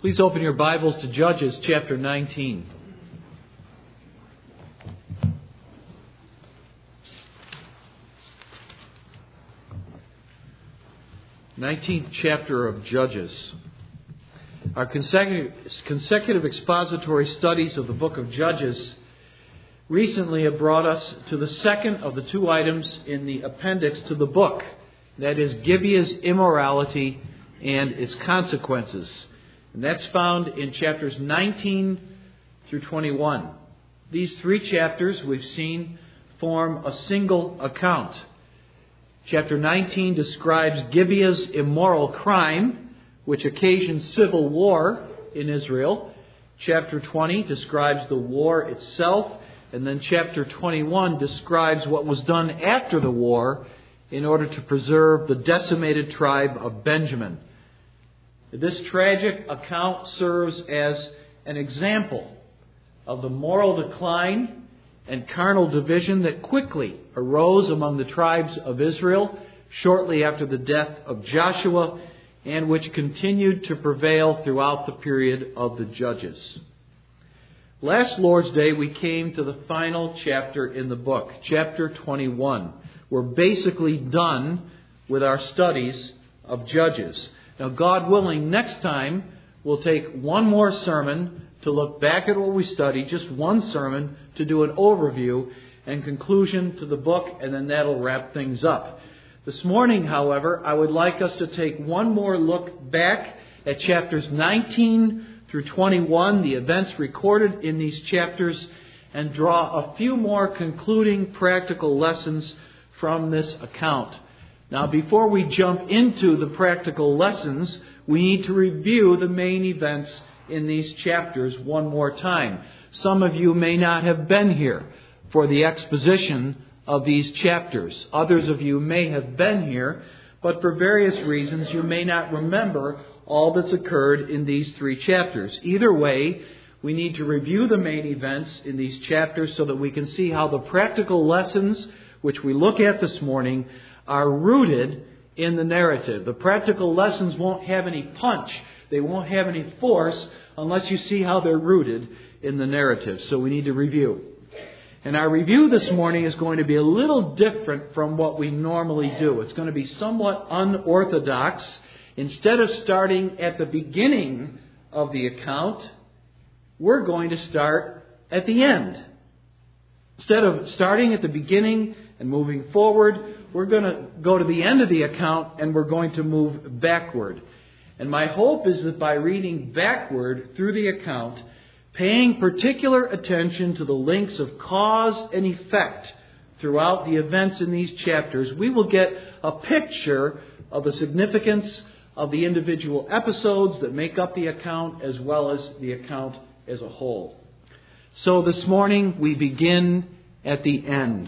Please open your Bibles to Judges chapter 19. Nineteenth chapter of Judges. Our consecutive expository studies of the book of Judges recently have brought us to the second of the two items in the appendix to the book. That is Gibeah's immorality and its consequences. And that's found in chapters 19 through 21. These three chapters, we've seen, form a single account. Chapter 19 describes Gibeah's immoral crime, which occasioned civil war in Israel. Chapter 20 describes the war itself. And then chapter 21 describes what was done after the war in order to preserve the decimated tribe of Benjamin. This tragic account serves as an example of the moral decline and carnal division that quickly arose among the tribes of Israel shortly after the death of Joshua, and which continued to prevail throughout the period of the Judges. Last Lord's Day, we came to the final chapter in the book, chapter 21. We're basically done with our studies of Judges. Now, God willing, next time we'll take one more sermon to look back at what we studied, just one sermon to do an overview and conclusion to the book, and then that'll wrap things up. This morning, however, I would like us to take one more look back at chapters 19 through 21, the events recorded in these chapters, and draw a few more concluding practical lessons from this account. Now, before we jump into the practical lessons, we need to review the main events in these chapters one more time. Some of you may not have been here for the exposition of these chapters. Others of you may have been here, but for various reasons you may not remember all that's occurred in these three chapters. Either way, we need to review the main events in these chapters so that we can see how the practical lessons which we look at this morning are rooted in the narrative. The practical lessons won't have any punch. They won't have any force unless you see how they're rooted in the narrative. So we need to review. And our review this morning is going to be a little different from what we normally do. It's going to be somewhat unorthodox. Instead of starting at the beginning of the account, we're going to start at the end. Instead of starting at the beginning and moving forward, we're going to go to the end of the account and we're going to move backward. And my hope is that by reading backward through the account, paying particular attention to the links of cause and effect throughout the events in these chapters, we will get a picture of the significance of the individual episodes that make up the account as well as the account as a whole. So this morning we begin at the end.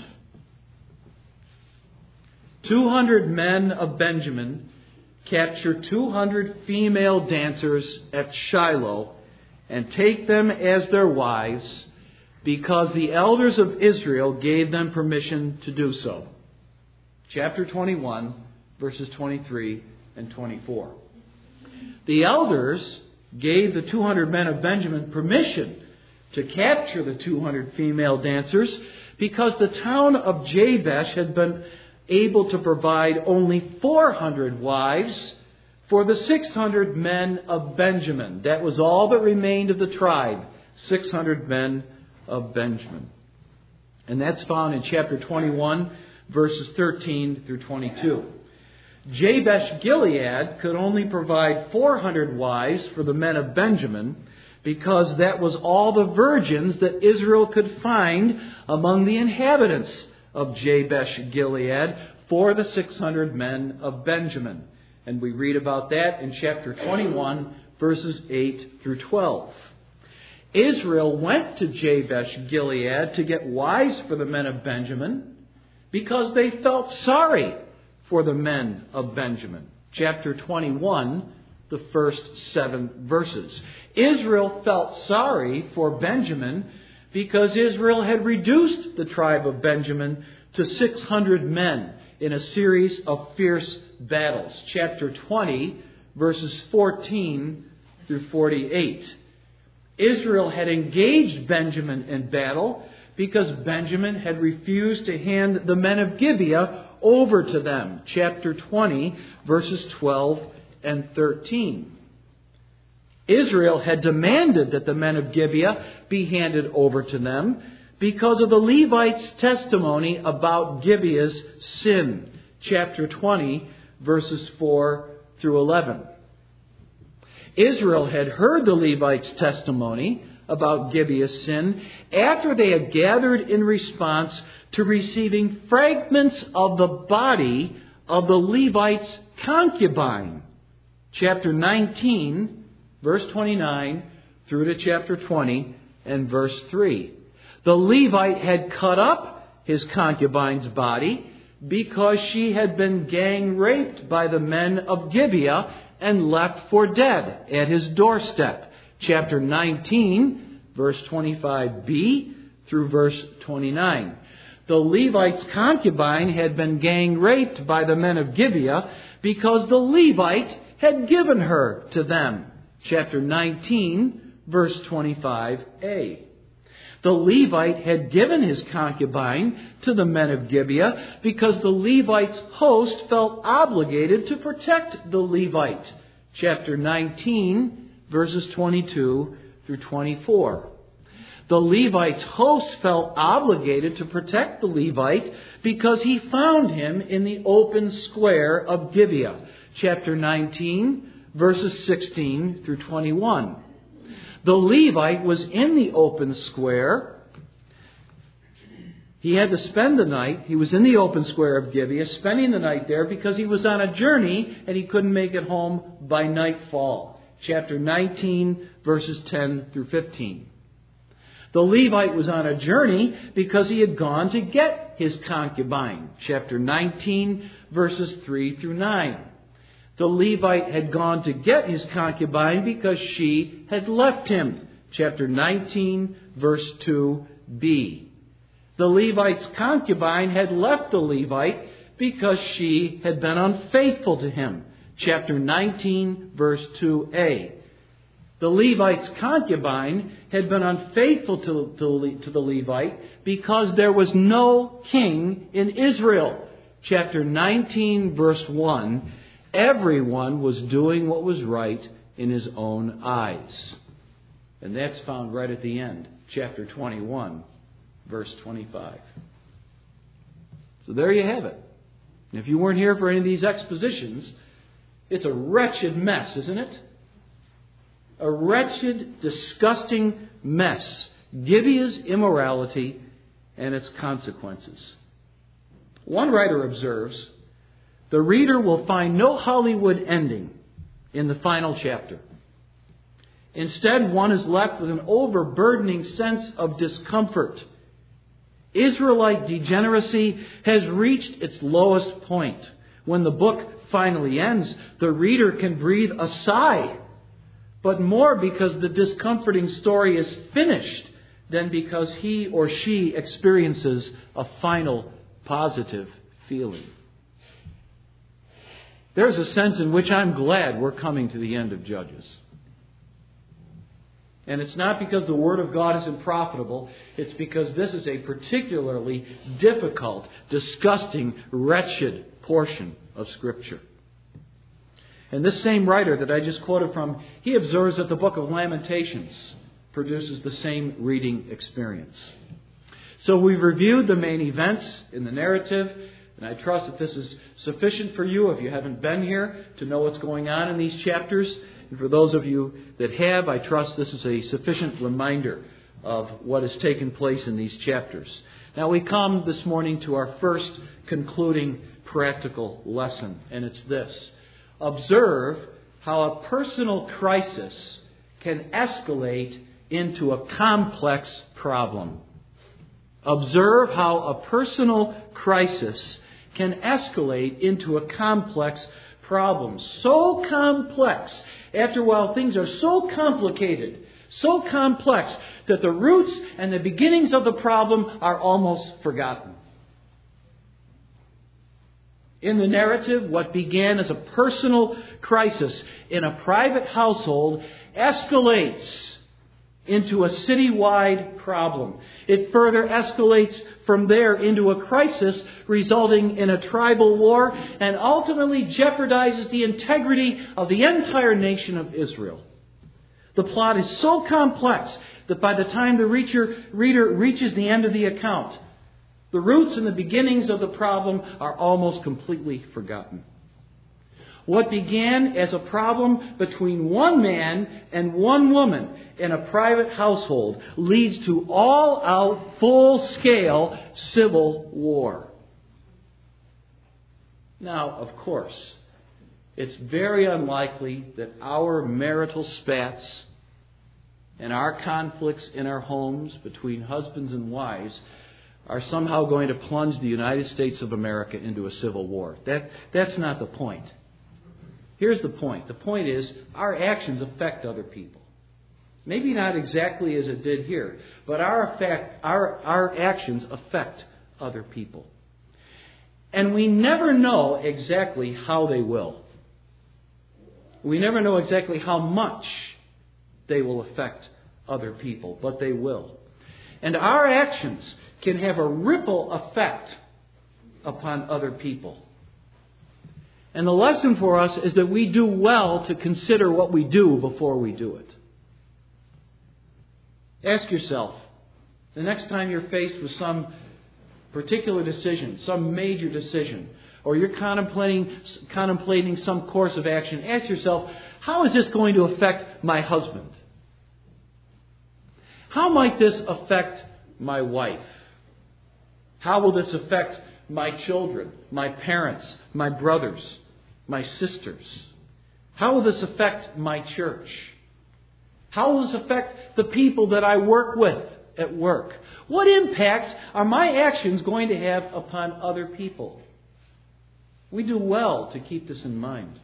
200 men of Benjamin capture 200 female dancers at Shiloh and take them as their wives because the elders of Israel gave them permission to do so. Chapter 21, verses 23 and 24. The elders gave the 200 men of Benjamin permission to capture the 200 female dancers because the town of Jabesh had been able to provide only 400 wives for the 600 men of Benjamin. That was all that remained of the tribe, 600 men of Benjamin. And that's found in chapter 21, verses 13 through 22. Jabesh Gilead could only provide 400 wives for the men of Benjamin because that was all the virgins that Israel could find among the inhabitants of Jabesh Gilead for the 600 men of Benjamin. And we read about that in chapter 21, verses 8 through 12. Israel went to Jabesh Gilead to get wives for the men of Benjamin because they felt sorry for the men of Benjamin. Chapter 21, the first 7 verses. Israel felt sorry for Benjamin because Israel had reduced the tribe of Benjamin to 600 men in a series of fierce battles. Chapter 20, verses 14 through 48. Israel had engaged Benjamin in battle because Benjamin had refused to hand the men of Gibeah over to them. Chapter 20, verses 12 and 13. Israel had demanded that the men of Gibeah be handed over to them because of the Levites' testimony about Gibeah's sin. Chapter 20, verses 4 through 11. Israel had heard the Levites' testimony about Gibeah's sin after they had gathered in response to receiving fragments of the body of the Levite's concubine. Chapter 19, verse 29 through to chapter 20 and verse 3. The Levite had cut up his concubine's body because she had been gang raped by the men of Gibeah and left for dead at his doorstep. Chapter 19, verse 25b through verse 29. The Levite's concubine had been gang raped by the men of Gibeah because the Levite had given her to them. Chapter 19, verse 25a. The Levite had given his concubine to the men of Gibeah because the Levite's host felt obligated to protect the Levite. Chapter 19, verses 22 through 24. The Levite's host felt obligated to protect the Levite because he found him in the open square of Gibeah. Chapter 19, verses 16 through 21. The Levite was in the open square. He had to spend the night. He was in the open square of Gibeah, spending the night there because he was on a journey and he couldn't make it home by nightfall. Chapter 19, verses 10 through 15. The Levite was on a journey because he had gone to get his concubine. Chapter 19, verses 3 through 9. The Levite had gone to get his concubine because she had left him. Chapter 19, verse 2b. The Levite's concubine had left the Levite because she had been unfaithful to him. Chapter 19, verse 2a. The Levite's concubine had been unfaithful to the Levite because there was no king in Israel. Chapter 19, verse 1. Everyone was doing what was right in his own eyes. And that's found right at the end. Chapter 21, verse 25. So there you have it. And if you weren't here for any of these expositions, it's a wretched mess, isn't it? A wretched, disgusting mess. Gibeah's immorality and its consequences. One writer observes, the reader will find no Hollywood ending in the final chapter. Instead, one is left with an overburdening sense of discomfort. Israelite degeneracy has reached its lowest point. When the book finally ends, the reader can breathe a sigh, but more because the discomforting story is finished than because he or she experiences a final positive feeling. There's a sense in which I'm glad we're coming to the end of Judges. And it's not because the Word of God is unprofitable. It's because this is a particularly difficult, disgusting, wretched portion of Scripture. And this same writer that I just quoted from, he observes that the book of Lamentations produces the same reading experience. So we've reviewed the main events in the narrative. And I trust that this is sufficient for you, if you haven't been here, to know what's going on in these chapters. And for those of you that have, I trust this is a sufficient reminder of what has taken place in these chapters. Now we come this morning to our first concluding practical lesson, and it's this. Observe how a personal crisis can escalate into a complex problem. Observe how a personal crisis can escalate into a complex problem. So complex. After a while, things are so complicated, so complex, that the roots and the beginnings of the problem are almost forgotten. In the narrative, what began as a personal crisis in a private household escalates into a citywide problem. It further escalates from there into a crisis resulting in a tribal war and ultimately jeopardizes the integrity of the entire nation of Israel. The plot is so complex that by the time the reader reaches the end of the account, the roots and the beginnings of the problem are almost completely forgotten. What began as a problem between one man and one woman in a private household leads to all-out, full-scale civil war. Now, of course, it's very unlikely that our marital spats and our conflicts in our homes between husbands and wives are somehow going to plunge the United States of America into a civil war. That's not the point. Here's the point. The point is our actions affect other people. Maybe not exactly as it did here, but our actions affect other people. And we never know exactly how they will. We never know exactly how much they will affect other people, but they will. And our actions can have a ripple effect upon other people. And the lesson for us is that we do well to consider what we do before we do it. Ask yourself, the next time you're faced with some particular decision, some major decision, or you're contemplating some course of action, ask yourself, how is this going to affect my husband? How might this affect my wife? How will this affect my children, my parents, my brothers, my sisters? How will this affect my church? How will this affect the people that I work with at work? What impact are my actions going to have upon other people? We do well to keep this in mind.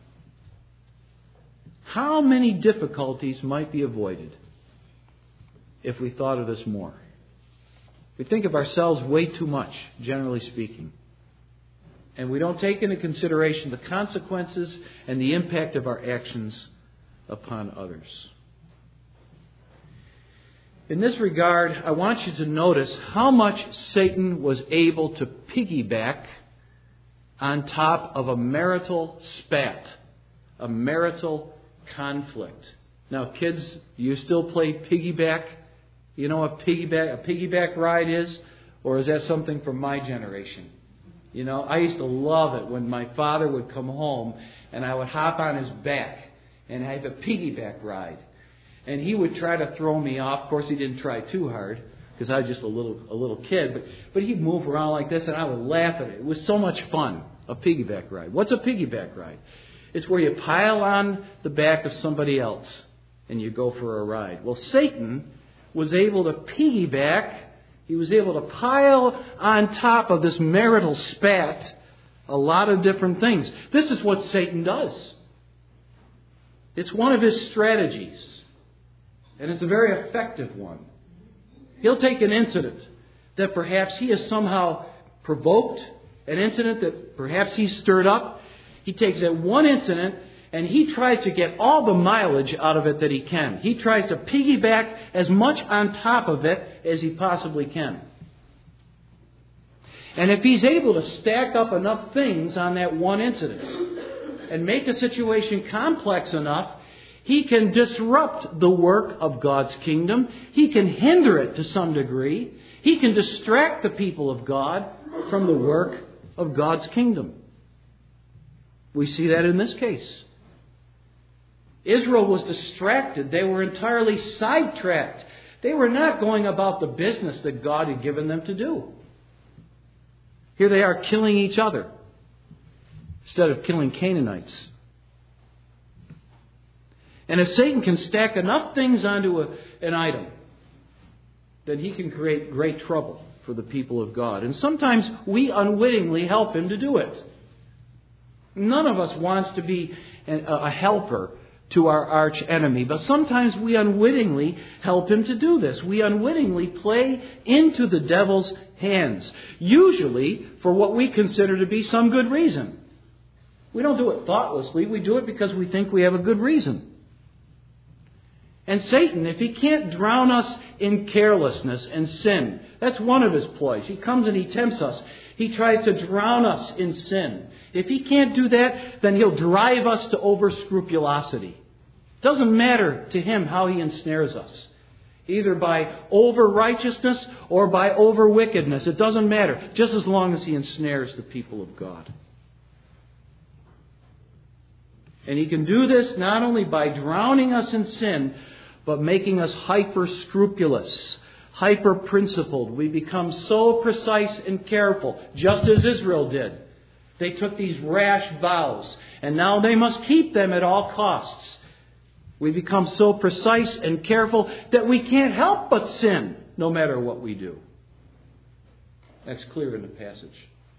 How many difficulties might be avoided if we thought of this more? We think of ourselves way too much, generally speaking. And we don't take into consideration the consequences and the impact of our actions upon others. In this regard, I want you to notice how much Satan was able to piggyback on top of a marital spat, a marital conflict. Now, kids, do you still play piggyback? You know what a piggyback ride is? Or is that something from my generation? You know, I used to love it when my father would come home and I would hop on his back and have a piggyback ride. And he would try to throw me off. Of course, he didn't try too hard because I was just a little kid. But he'd move around like this and I would laugh at it. It was so much fun, a piggyback ride. What's a piggyback ride? It's where you pile on the back of somebody else and you go for a ride. Well, Satan was able to piggyback. He was able to pile on top of this marital spat a lot of different things. This is what Satan does. It's one of his strategies. And it's a very effective one. He'll take an incident that perhaps he has somehow provoked, an incident that perhaps he's stirred up. He takes that one incident and he tries to get all the mileage out of it that he can. He tries to piggyback as much on top of it as he possibly can. And if he's able to stack up enough things on that one incident and make a situation complex enough, he can disrupt the work of God's kingdom. He can hinder it to some degree. He can distract the people of God from the work of God's kingdom. We see that in this case. Israel was distracted. They were entirely sidetracked. They were not going about the business that God had given them to do. Here they are killing each other instead of killing Canaanites. And if Satan can stack enough things onto an item, then he can create great trouble for the people of God. And sometimes we unwittingly help him to do it. None of us wants to be a helper to our arch enemy, but sometimes we unwittingly help him to do this. We unwittingly play into the devil's hands, usually for what we consider to be some good reason. We don't do it thoughtlessly. We do it because we think we have a good reason. And Satan, if he can't drown us in carelessness and sin, that's one of his ploys. He comes and he tempts us. He tries to drown us in sin. If he can't do that, then he'll drive us to over-scrupulosity. It doesn't matter to him how he ensnares us. Either by over-righteousness or by over-wickedness. It doesn't matter, just as long as he ensnares the people of God. And he can do this not only by drowning us in sin, but making us hyper-scrupulous, hyper-principled. We become so precise and careful, just as Israel did. They took these rash vows, and now they must keep them at all costs. We become so precise and careful that we can't help but sin, no matter what we do. That's clear in the passage.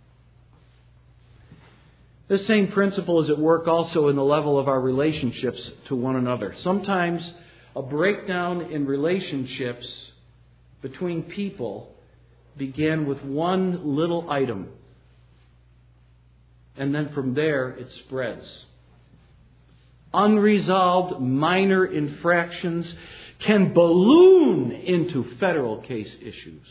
This same principle is at work also in the level of our relationships to one another. Sometimes a breakdown in relationships between people began with one little item. And then from there it spreads. Unresolved minor infractions can balloon into federal case issues.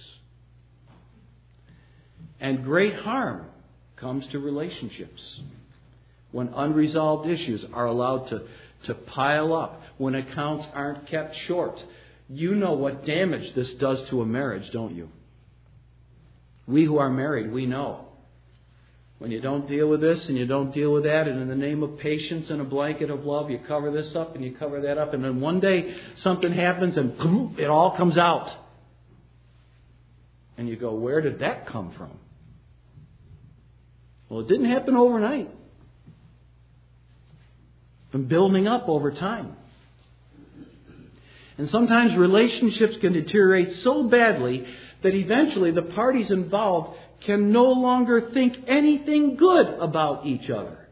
And great harm comes to relationships when unresolved issues are allowed to pile up, when accounts aren't kept short. You know what damage this does to a marriage, don't you? We who are married, we know. When you don't deal with this and you don't deal with that, and in the name of patience and a blanket of love, you cover this up and you cover that up, and then one day something happens and boom, it all comes out. And you go, where did that come from? Well, it didn't happen overnight. It's been building up over time. And sometimes relationships can deteriorate so badly that eventually the parties involved can no longer think anything good about each other.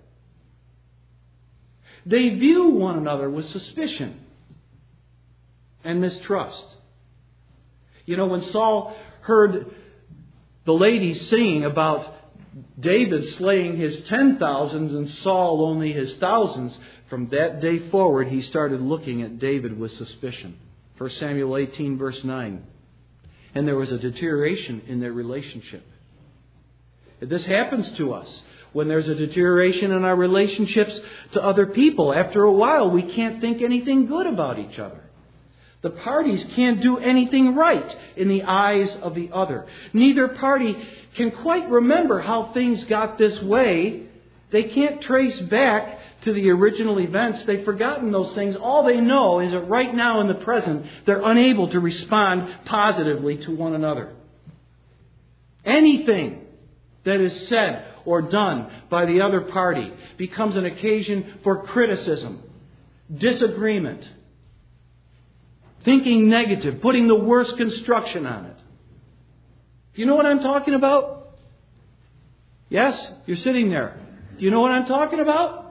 They view one another with suspicion and mistrust. You know, when Saul heard the ladies singing about David slaying his 10,000s and Saul only his thousands, from that day forward he started looking at David with suspicion. 1 Samuel 18 verse 9. And there was a deterioration in their relationship. This happens to us when there's a deterioration in our relationships to other people. After a while, we can't think anything good about each other. The parties can't do anything right in the eyes of the other. Neither party can quite remember how things got this way. They can't trace back to the original events. They've forgotten those things. All they know is that right now in the present, they're unable to respond positively to one another. Anything that is said or done by the other party becomes an occasion for criticism, disagreement, thinking negative, putting the worst construction on it. Do you know what I'm talking about? Yes? You're sitting there. Do you know what I'm talking about?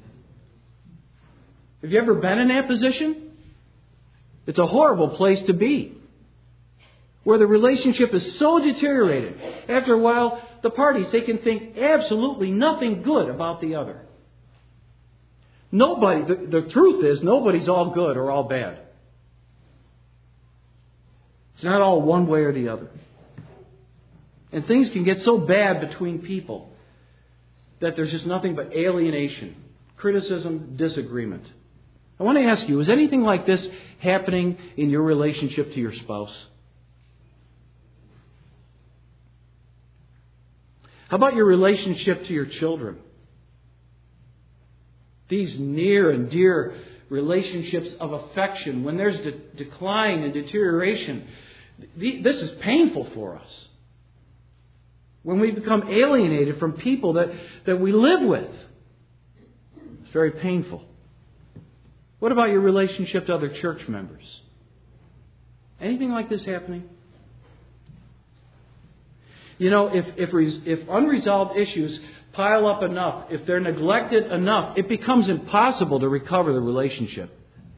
Have you ever been in that position? It's a horrible place to be. Where the relationship is so deteriorated. After a while, the parties, they can think absolutely nothing good about the other. The truth is, nobody's all good or all bad. It's not all one way or the other. And things can get so bad between people that there's just nothing but alienation, criticism, disagreement. I want to ask you, is anything like this happening in your relationship to your spouse? How about your relationship to your children? These near and dear relationships of affection, when there's decline and deterioration, this is painful for us. When we become alienated from people that we live with, it's very painful. What about your relationship to other church members? Anything like this happening? You know, if unresolved issues pile up enough, if they're neglected enough, it becomes impossible to recover the relationship.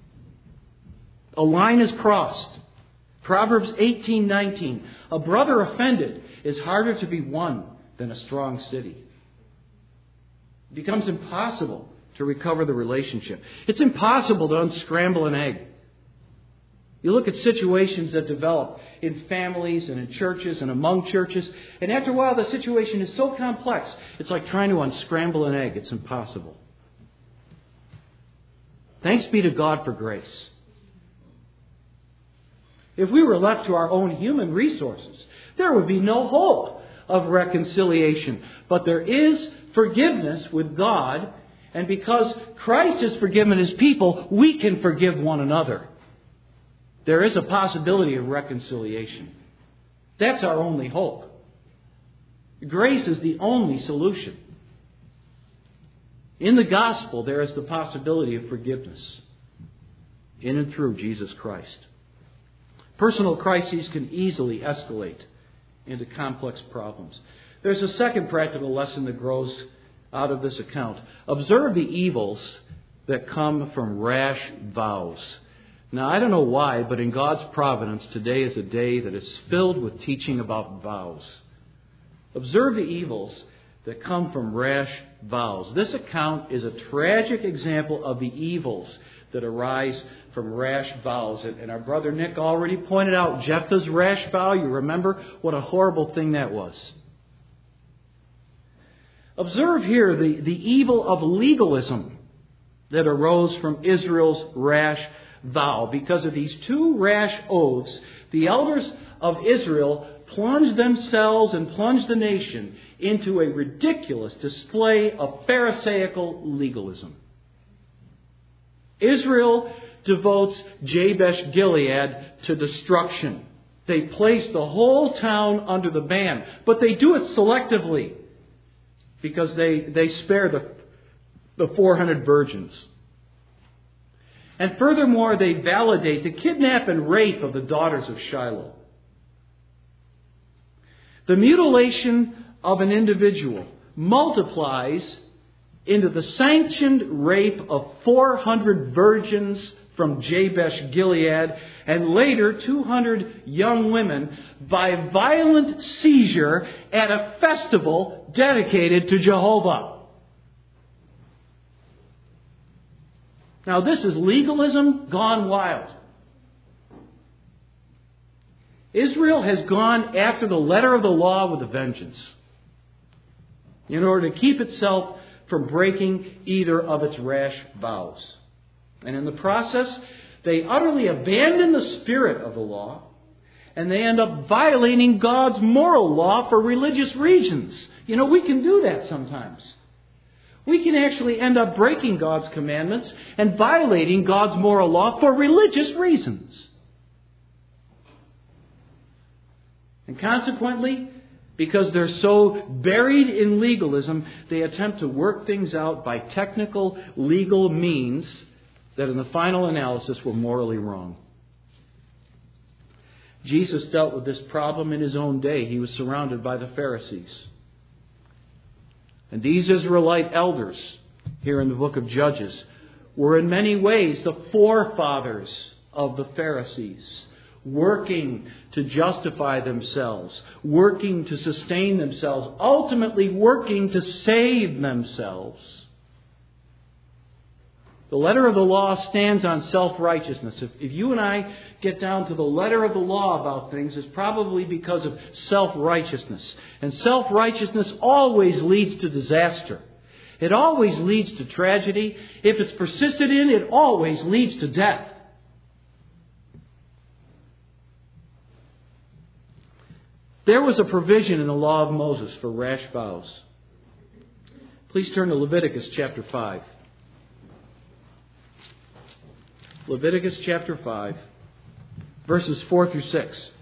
A line is crossed. Proverbs 18:19. A brother offended is harder to be won than a strong city. It becomes impossible to recover the relationship. It's impossible to unscramble an egg. You look at situations that develop in families and in churches and among churches, and after a while the situation is so complex, it's like trying to unscramble an egg. It's impossible. Thanks be to God for grace. If we were left to our own human resources, there would be no hope of reconciliation. But there is forgiveness with God, and because Christ has forgiven His people, we can forgive one another. There is a possibility of reconciliation. That's our only hope. Grace is the only solution. In the gospel, there is the possibility of forgiveness in and through Jesus Christ. Personal crises can easily escalate into complex problems. There's a second practical lesson that grows out of this account. Observe the evils that come from rash vows. Now, I don't know why, but in God's providence, today is a day that is filled with teaching about vows. Observe the evils that come from rash vows. This account is a tragic example of the evils that arise from rash vows. And our brother Nick already pointed out Jephthah's rash vow. You remember what a horrible thing that was. Observe here the evil of legalism that arose from Israel's rash vow. Because of these two rash oaths, the elders of Israel plunged themselves and plunged the nation into a ridiculous display of Pharisaical legalism. Israel devotes Jabesh Gilead to destruction. They place the whole town under the ban, but they do it selectively because they spare the 400 virgins. And furthermore, they validate the kidnap and rape of the daughters of Shiloh. The mutilation of an individual multiplies into the sanctioned rape of 400 virgins from Jabesh Gilead, and later 200 young women by violent seizure at a festival dedicated to Jehovah. Now, this is legalism gone wild. Israel has gone after the letter of the law with a vengeance in order to keep itself from breaking either of its rash vows. And in the process, they utterly abandon the spirit of the law, and they end up violating God's moral law for religious reasons. You know, we can do that sometimes. We can actually end up breaking God's commandments and violating God's moral law for religious reasons. And consequently, because they're so buried in legalism, they attempt to work things out by technical legal means that in the final analysis were morally wrong. Jesus dealt with this problem in His own day. He was surrounded by the Pharisees. And these Israelite elders, here in the book of Judges, were in many ways the forefathers of the Pharisees, working to justify themselves, working to sustain themselves, ultimately working to save themselves. The letter of the law stands on self-righteousness. If you and I get down to the letter of the law about things, it's probably because of self-righteousness. And self-righteousness always leads to disaster. It always leads to tragedy. If it's persisted in, it always leads to death. There was a provision in the law of Moses for rash vows. Please turn to Leviticus chapter 5. Leviticus chapter 5, verses 4 through 6.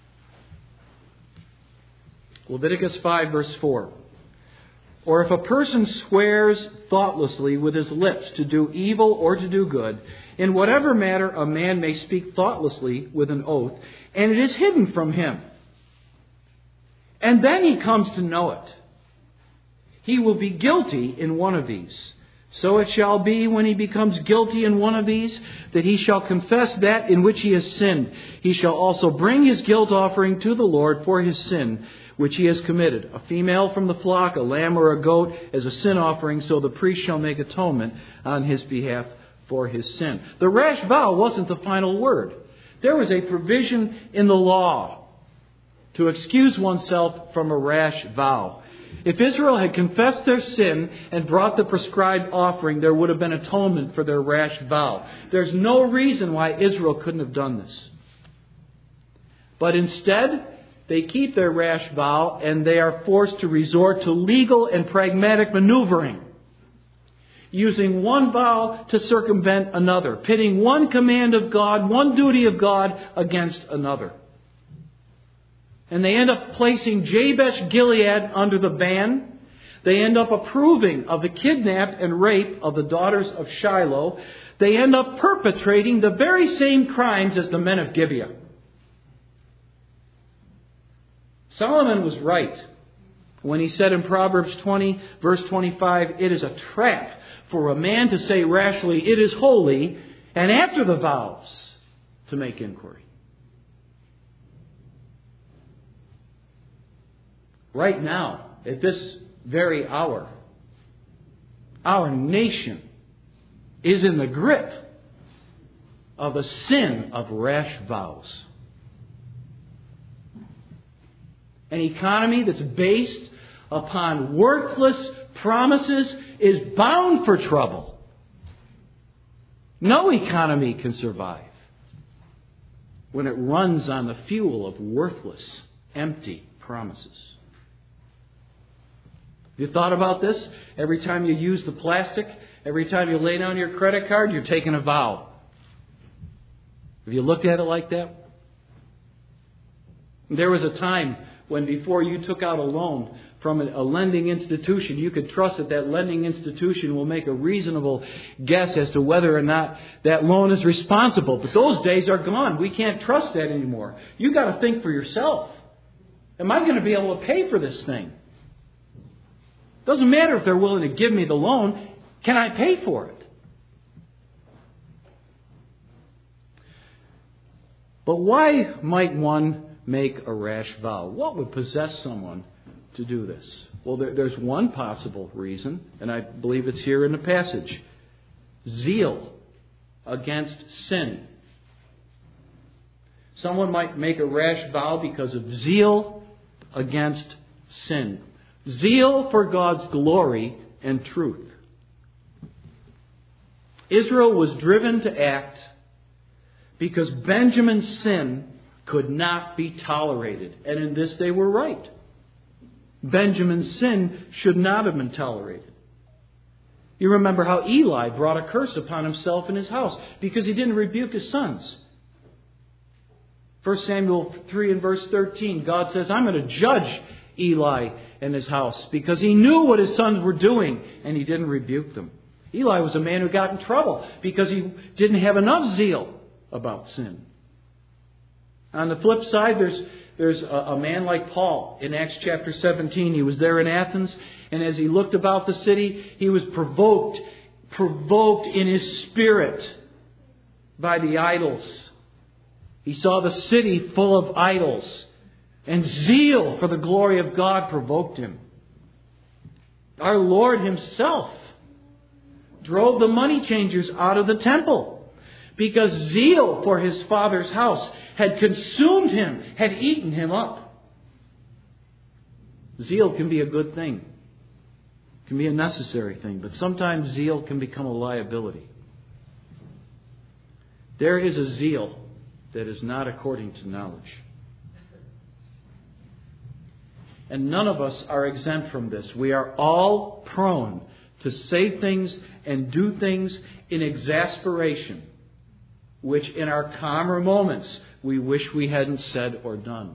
Leviticus 5, verse 4. Or if a person swears thoughtlessly with his lips to do evil or to do good, in whatever matter a man may speak thoughtlessly with an oath, and it is hidden from him, and then he comes to know it, he will be guilty in one of these. So it shall be when he becomes guilty in one of these, that he shall confess that in which he has sinned. He shall also bring his guilt offering to the Lord for his sin, which he has committed, a female from the flock, a lamb or a goat, as a sin offering, so the priest shall make atonement on his behalf for his sin. The rash vow wasn't the final word. There was a provision in the law to excuse oneself from a rash vow. If Israel had confessed their sin and brought the prescribed offering, there would have been atonement for their rash vow. There's no reason why Israel couldn't have done this. But instead, they keep their rash vow and they are forced to resort to legal and pragmatic maneuvering, using one vow to circumvent another, pitting one command of God, one duty of God against another. And they end up placing Jabesh Gilead under the ban. They end up approving of the kidnap and rape of the daughters of Shiloh. They end up perpetrating the very same crimes as the men of Gibeah. Solomon was right when he said in Proverbs 20, verse 25, it is a trap for a man to say rashly, it is holy, and after the vows to make inquiry. Right now, at this very hour, our nation is in the grip of a sin of rash vows. An economy that's based upon worthless promises is bound for trouble. No economy can survive when it runs on the fuel of worthless, empty promises. Have you thought about this? Every time you use the plastic, every time you lay down your credit card, you're taking a vow. Have you looked at it like that? There was a time when before you took out a loan from a lending institution, you could trust that that lending institution will make a reasonable guess as to whether or not that loan is responsible. But those days are gone. We can't trust that anymore. You've got to think for yourself. Am I going to be able to pay for this thing? Doesn't matter if they're willing to give me the loan. Can I pay for it? But why might one make a rash vow? What would possess someone to do this? Well, there's one possible reason, and I believe it's here in the passage. Zeal against sin. Someone might make a rash vow because of zeal against sin. Zeal for God's glory and truth. Israel was driven to act because Benjamin's sin could not be tolerated. And in this they were right. Benjamin's sin should not have been tolerated. You remember how Eli brought a curse upon himself and his house because he didn't rebuke his sons. 1 Samuel 3 and verse 13, God says, I'm going to judge Eli and his house because he knew what his sons were doing and he didn't rebuke them. Eli was a man who got in trouble because he didn't have enough zeal about sin. On the flip side, there's a man like Paul in Acts chapter 17. He was there in Athens, and as he looked about the city, he was provoked in his spirit by the idols. He saw the city full of idols, and zeal for the glory of God provoked him. Our Lord himself drove the money changers out of the temple because zeal for his Father's house had consumed him, had eaten him up. Zeal can be a good thing. It can be a necessary thing, but sometimes zeal can become a liability. There is a zeal that is not according to knowledge. And none of us are exempt from this. We are all prone to say things and do things in exasperation, which in our calmer moments we wish we hadn't said or done.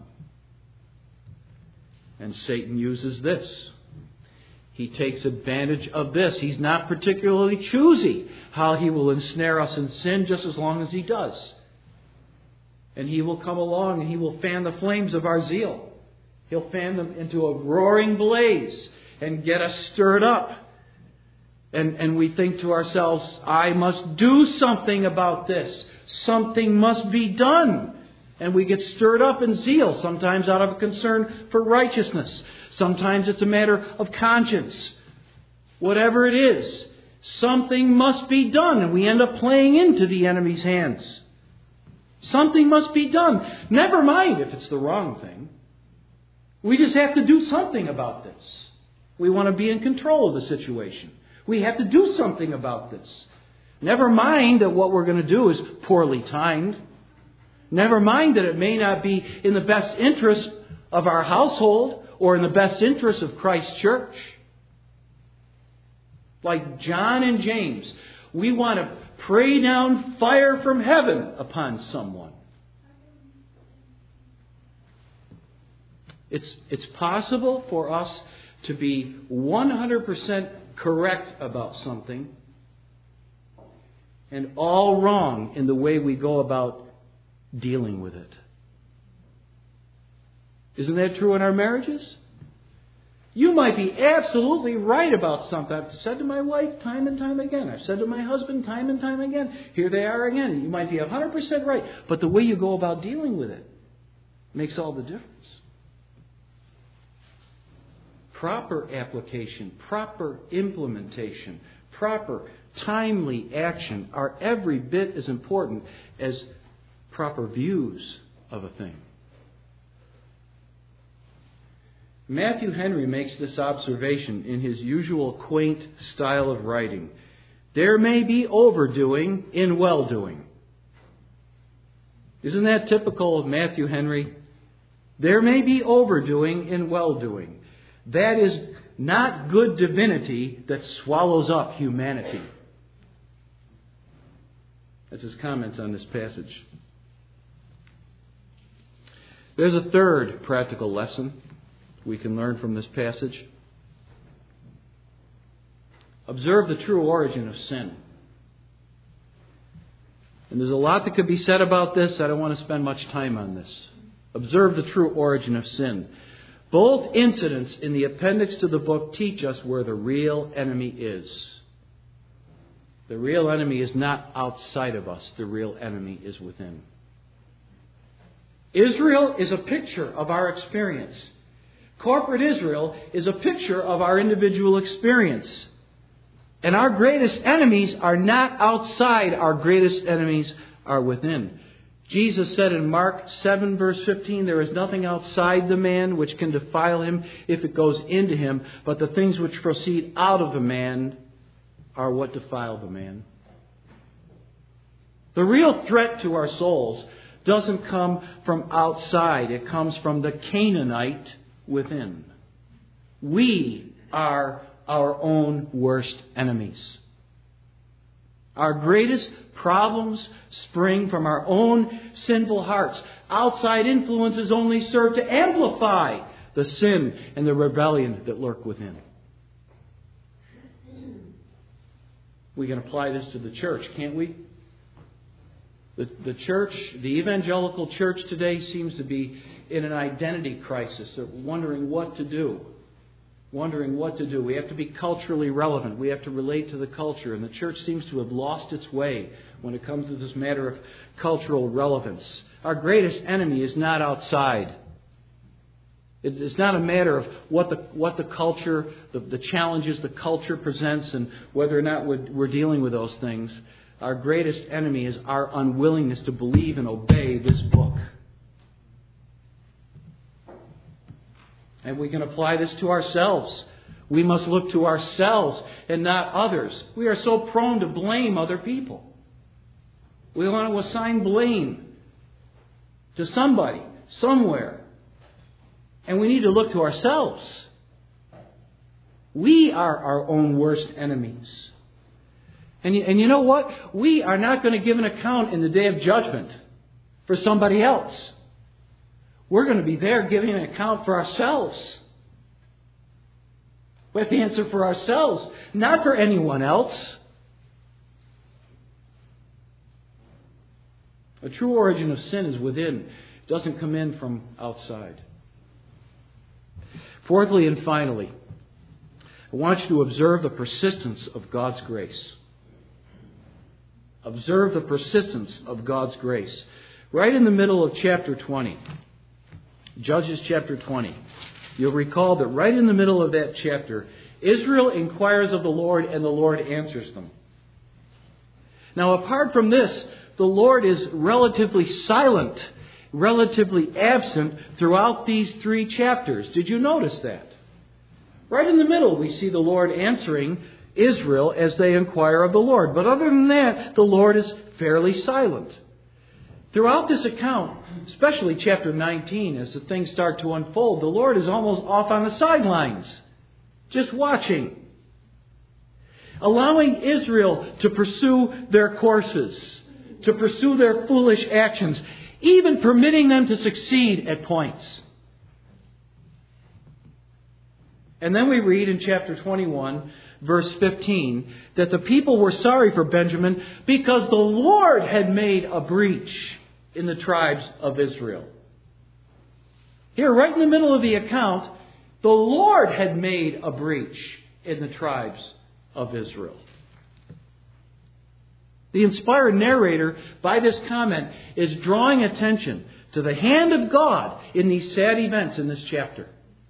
And Satan uses this. He takes advantage of this. He's not particularly choosy how he will ensnare us in sin just as long as he does. And he will come along and he will fan the flames of our zeal. He'll fan them into a roaring blaze and get us stirred up. And we think to ourselves, I must do something about this. Something must be done. And we get stirred up in zeal, sometimes out of a concern for righteousness. Sometimes it's a matter of conscience. Whatever it is, something must be done, and we end up playing into the enemy's hands. Something must be done. Never mind if it's the wrong thing. We just have to do something about this. We want to be in control of the situation. We have to do something about this. Never mind that what we're going to do is poorly timed. Never mind that it may not be in the best interest of our household or in the best interest of Christ's church. Like John and James, we want to pray down fire from heaven upon someone. It's possible for us to be 100% correct about something and all wrong in the way we go about dealing with it. Isn't that true in our marriages? You might be absolutely right about something. I've said to my wife time and time again. I've said to my husband time and time again. Here they are again. You might be 100% right. But the way you go about dealing with it makes all the difference. Proper application, proper implementation, proper timely action are every bit as important as proper views of a thing. Matthew Henry makes this observation in his usual quaint style of writing. There may be overdoing in well-doing. Isn't that typical of Matthew Henry? There may be overdoing in well-doing. That is not good divinity that swallows up humanity. That's his comments on this passage. There's a third practical lesson we can learn from this passage. Observe the true origin of sin. And there's a lot that could be said about this. I don't want to spend much time on this. Observe the true origin of sin. Both incidents in the appendix to the book teach us where the real enemy is. The real enemy is not outside of us. The real enemy is within. Israel is a picture of our experience. Corporate Israel is a picture of our individual experience. And our greatest enemies are not outside. Our greatest enemies are within. Jesus said in Mark 7 verse 15, there is nothing outside the man which can defile him if it goes into him, but the things which proceed out of the man are what defile the man. The real threat to our souls doesn't come from outside. It comes from the Canaanite within. We are our own worst enemies. Our greatest problems spring from our own sinful hearts. Outside influences only serve to amplify the sin and the rebellion that lurk within. We can apply this to the church, can't we? The church, the evangelical church today seems to be in an identity crisis. They're wondering what to do. We have to be culturally relevant. We have to relate to the culture. And the church seems to have lost its way when it comes to this matter of cultural relevance. Our greatest enemy is not outside. It's not a matter of what the culture, the challenges the culture presents and whether or not we're dealing with those things. Our greatest enemy is our unwillingness to believe and obey this book. And we can apply this to ourselves. We must look to ourselves and not others. We are so prone to blame other people. We want to assign blame to somebody, somewhere. And we need to look to ourselves. We are our own worst enemies. And you know what? We are not going to give an account in the day of judgment for somebody else. We're going to be there giving an account for ourselves. We have to answer for ourselves, not for anyone else. The true origin of sin is within. It doesn't come in from outside. Fourthly and finally, I want you to observe the persistence of God's grace. Observe the persistence of God's grace. right in the middle of chapter 20. Judges chapter 20. You'll recall that right in the middle of that chapter, Israel inquires of the Lord and the Lord answers them. Now, apart from this, the Lord is relatively silent, relatively absent throughout these 3 chapters. Did you notice that? Right in the middle, we see the Lord answering Israel as they inquire of the Lord. But other than that, the Lord is fairly silent. Throughout this account, especially chapter 19, as the things start to unfold, the Lord is almost off on the sidelines, just watching, allowing Israel to pursue their courses, to pursue their foolish actions, even permitting them to succeed at points. And then we read in chapter 21, verse 15, that the people were sorry for Benjamin because the Lord had made a breach in the tribes of Israel. Here, right in the middle of the account, the Lord had made a breach in the tribes of Israel. The inspired narrator, by this comment, is drawing attention to the hand of God in these sad events in this chapter.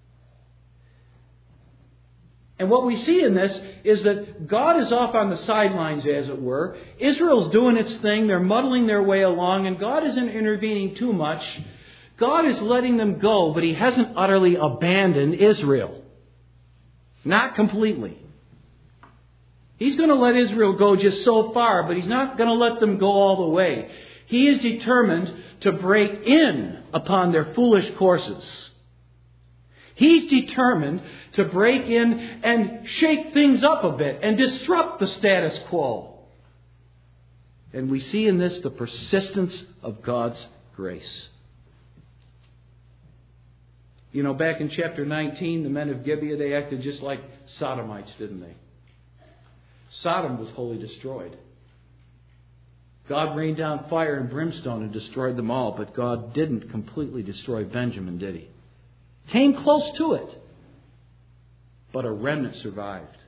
And what we see in this is that God is off on the sidelines, as it were. Israel's doing its thing. They're muddling their way along, and God isn't intervening too much. God is letting them go, but He hasn't utterly abandoned Israel. Not completely. He's going to let Israel go just so far, but He's not going to let them go all the way. He is determined to break in upon their foolish courses. He's determined to break in and shake things up a bit and disrupt the status quo. And we see in this the persistence of God's grace. You know, back in chapter 19, the men of Gibeah, they acted just like Sodomites, didn't they? Sodom was wholly destroyed. God rained down fire and brimstone and destroyed them all, but God didn't completely destroy Benjamin, did He? Came close to it, but a remnant survived.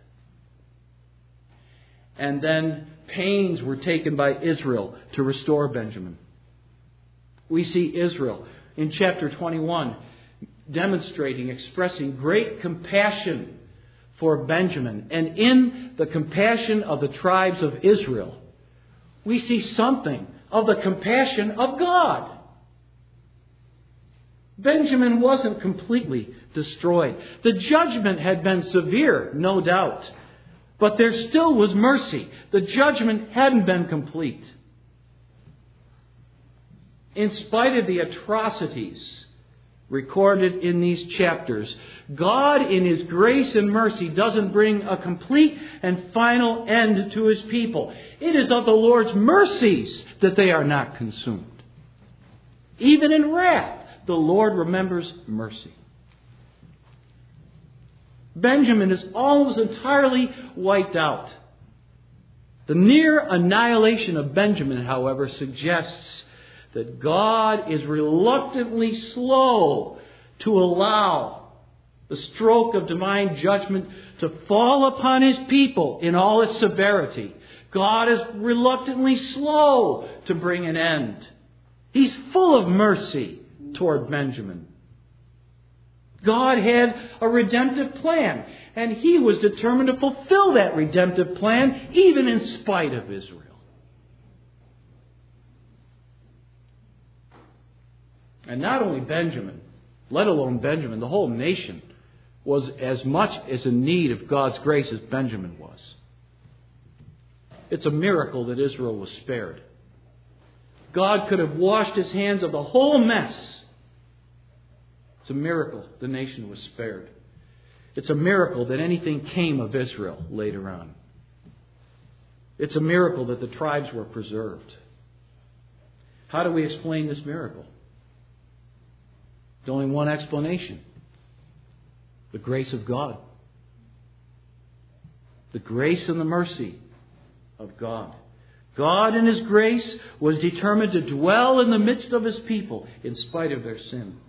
And then pains were taken by Israel to restore Benjamin. We see Israel in chapter 21 demonstrating, expressing great compassion for Benjamin. And in the compassion of the tribes of Israel, we see something of the compassion of God. Benjamin wasn't completely destroyed. The judgment had been severe, no doubt. But there still was mercy. The judgment hadn't been complete. In spite of the atrocities recorded in these chapters, God in His grace and mercy doesn't bring a complete and final end to His people. It is of the Lord's mercies that they are not consumed. Even in wrath, the Lord remembers mercy. Benjamin is almost entirely wiped out. The near annihilation of Benjamin, however, suggests that God is reluctantly slow to allow the stroke of divine judgment to fall upon His people in all its severity. God is reluctantly slow to bring an end. He's full of mercy toward Benjamin. God had a redemptive plan, and He was determined to fulfill that redemptive plan even in spite of Israel. And not only Benjamin, let alone Benjamin, the whole nation was as much as in need of God's grace as Benjamin was. It's a miracle that Israel was spared. God could have washed His hands of the whole mess. It's a miracle the nation was spared. It's a miracle that anything came of Israel later on. It's a miracle that the tribes were preserved. How do we explain this miracle? There's only one explanation. The grace of God. The grace and the mercy of God. God in His grace was determined to dwell in the midst of His people in spite of their sin.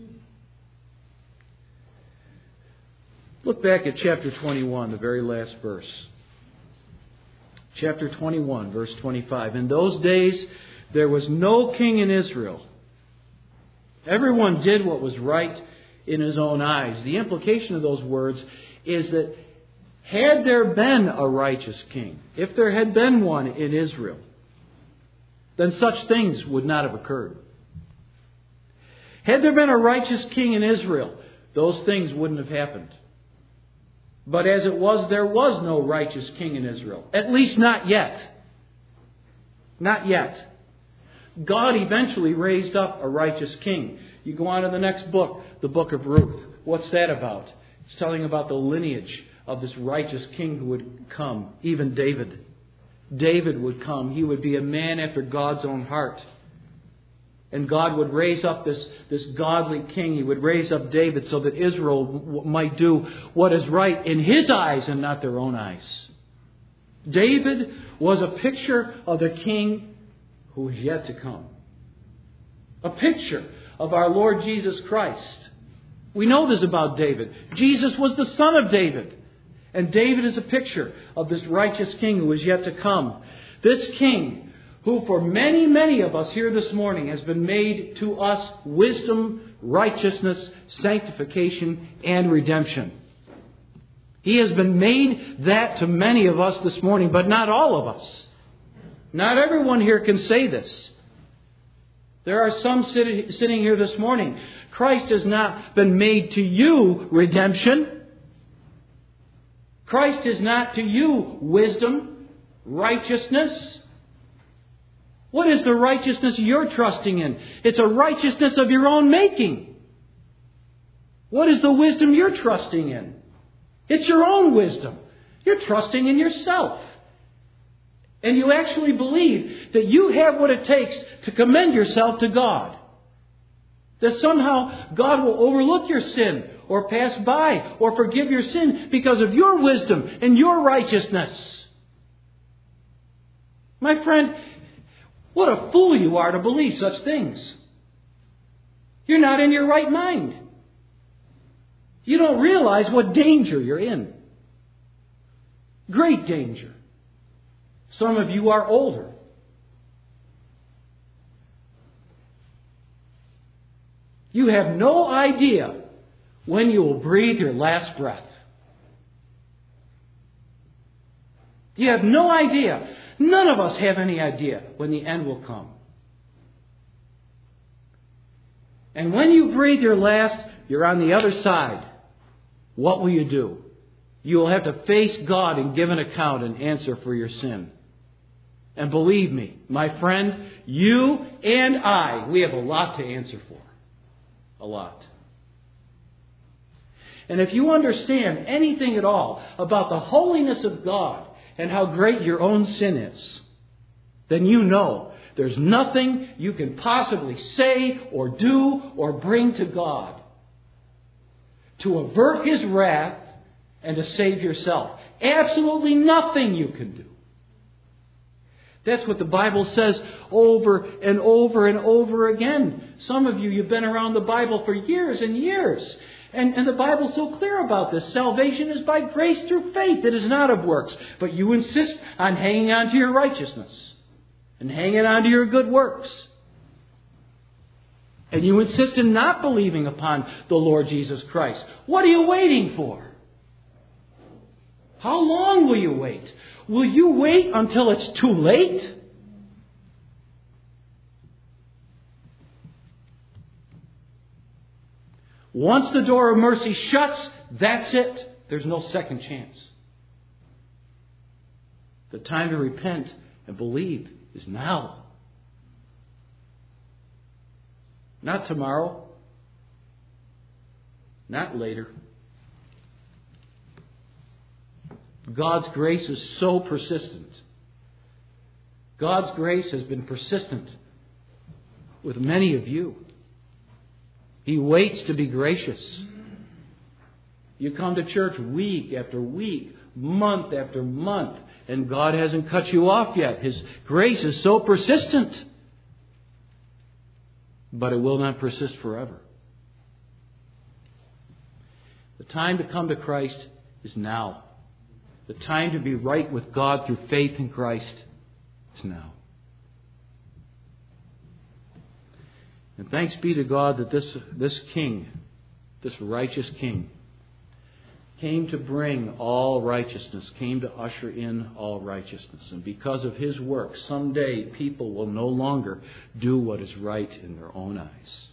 Look back at chapter 21, the very last verse. Chapter 21, verse 25. In those days there was no king in Israel. Everyone did what was right in his own eyes. The implication of those words is that had there been a righteous king, if there had been one in Israel, then such things would not have occurred. Had there been a righteous king in Israel, those things wouldn't have happened. But as it was, there was no righteous king in Israel. At least not yet. Not yet. God eventually raised up a righteous king. You go on to the next book, the book of Ruth. What's that about? It's telling about the lineage of this righteous king who would come, even David. David would come. He would be a man after God's own heart. And God would raise up this godly king. He would raise up David so that Israel might do what is right in his eyes and not their own eyes. David was a picture of the king who is yet to come. A picture of our Lord Jesus Christ. We know this about David. Jesus was the son of David. And David is a picture of this righteous king who is yet to come. This king who for many, many of us here this morning has been made to us wisdom, righteousness, sanctification, and redemption. He has been made that to many of us this morning, but not all of us. Not everyone here can say this. There are some sitting here this morning. Christ has not been made to you redemption. Christ is not to you wisdom, righteousness. What is the righteousness you're trusting in? It's a righteousness of your own making. What is the wisdom you're trusting in? It's your own wisdom. You're trusting in yourself. And you actually believe that you have what it takes to commend yourself to God. That somehow God will overlook your sin or pass by or forgive your sin because of your wisdom and your righteousness. My friend, what a fool you are to believe such things. You're not in your right mind. You don't realize what danger you're in. Great danger. Some of you are older. You have no idea when you will breathe your last breath. You have no idea. None of us have any idea when the end will come. And when you breathe your last, you're on the other side. What will you do? You will have to face God and give an account and answer for your sin. And believe me, my friend, you and I, we have a lot to answer for. A lot. And if you understand anything at all about the holiness of God and how great your own sin is, then you know there's nothing you can possibly say or do or bring to God to avert His wrath and to save yourself. Absolutely nothing you can do. That's what the Bible says over and over and over again. Some of you, you've been around the Bible for years and years. And the Bible's so clear about this. Salvation is by grace through faith. It is not of works. But you insist on hanging on to your righteousness. And hanging on to your good works. And you insist in not believing upon the Lord Jesus Christ. What are you waiting for? How long will you wait? Will you wait until it's too late? Once the door of mercy shuts, that's it. There's no second chance. The time to repent and believe is now. Not tomorrow. Not later. God's grace is so persistent. God's grace has been persistent with many of you. He waits to be gracious. You come to church week after week, month after month, and God hasn't cut you off yet. His grace is so persistent. But it will not persist forever. The time to come to Christ is now. The time to be right with God through faith in Christ is now. And thanks be to God that this King, this righteous King, came to bring all righteousness, came to usher in all righteousness. And because of His work, someday people will no longer do what is right in their own eyes.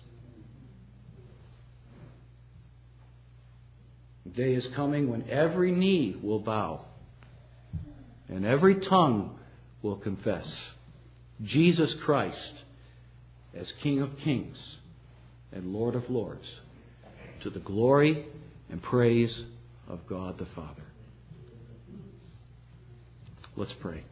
The day is coming when every knee will bow and every tongue will confess Jesus Christ as King of Kings and Lord of Lords, to the glory and praise of God the Father. Let's pray.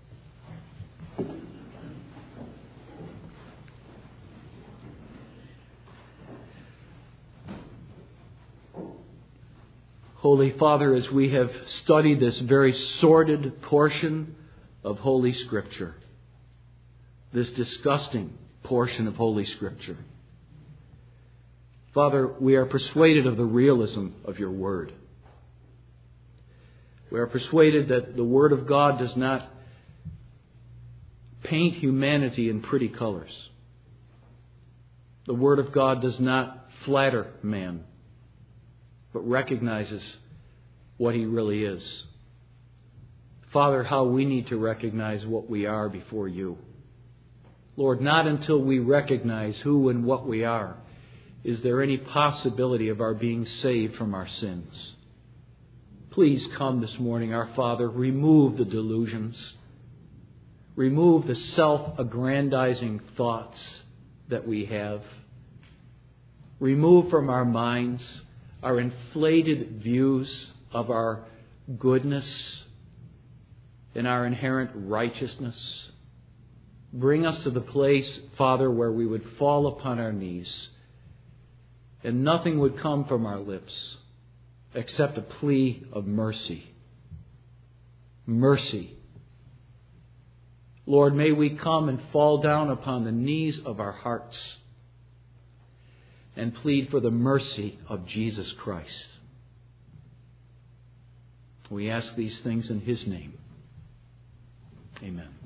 Holy Father, as we have studied this very sordid portion of Holy Scripture, this disgusting portion of Holy Scripture, Father, we are persuaded of the realism of your Word. We are persuaded that the Word of God does not paint humanity in pretty colors. The Word of God does not flatter man, but recognizes what he really is. Father, how we need to recognize what we are before you. Lord, not until we recognize who and what we are is there any possibility of our being saved from our sins. Please come this morning, our Father, remove the delusions. Remove the self-aggrandizing thoughts that we have. Remove from our minds our inflated views of our goodness and our inherent righteousness. Bring us to the place, Father, where we would fall upon our knees and nothing would come from our lips except a plea of mercy. Mercy. Lord, may we come and fall down upon the knees of our hearts and plead for the mercy of Jesus Christ. We ask these things in His name. Amen.